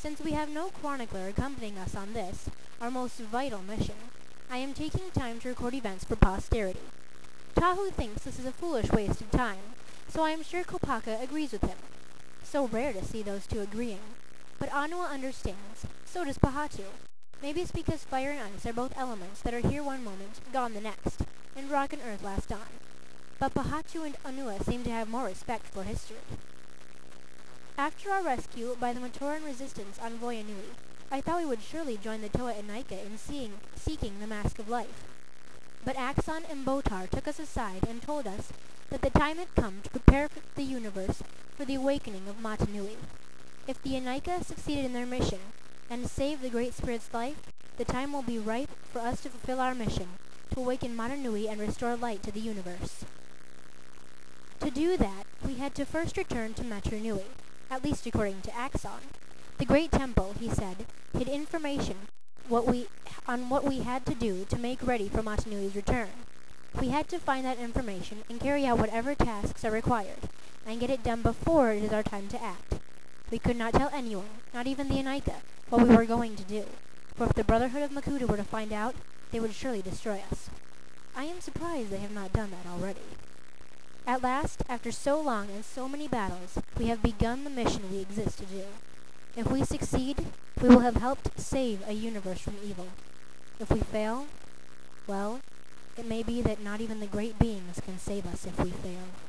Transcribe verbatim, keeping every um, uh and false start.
Since we have no chronicler accompanying us on this, our most vital mission, I am taking time to record events for posterity. Tahu thinks this is a foolish waste of time, so I am sure Kopaka agrees with him. So rare to see those two agreeing. But Anua understands. So does Pahatu. Maybe it's because fire and ice are both elements that are here one moment, gone the next, and rock and earth last on. But Pahatu and Anua seem to have more respect for history. After our rescue by the Matoran resistance on Voyanui, I thought we would surely join the Toa Inaika in seeing, seeking the Mask of Life. But Axon and Botar took us aside and told us that the time had come to prepare the universe for the awakening of Matanui. If the Inaika succeeded in their mission, and saved the Great Spirit's life, the time will be ripe for us to fulfill our mission, to awaken Matanui and restore light to the universe. To do that, we had to first return to Maternui, at least according to Axon. The Great Temple, he said, hid information what we, on what we had to do to make ready for Matanui's return. We had to find that information and carry out whatever tasks are required, and get it done before it is our time to act. We could not tell anyone, not even the Inaika, what we were going to do, for if the Brotherhood of Makuta were to find out, they would surely destroy us. I am surprised they have not done that already. At last, after so long and so many battles, we have begun the mission we exist to do. If we succeed, we will have helped save a universe from evil. If we fail, well, it may be that not even the great beings can save us if we fail.